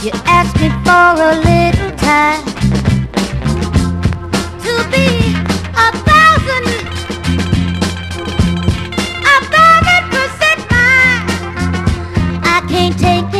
You ask me for a little time to be 1,000% mine. I can't take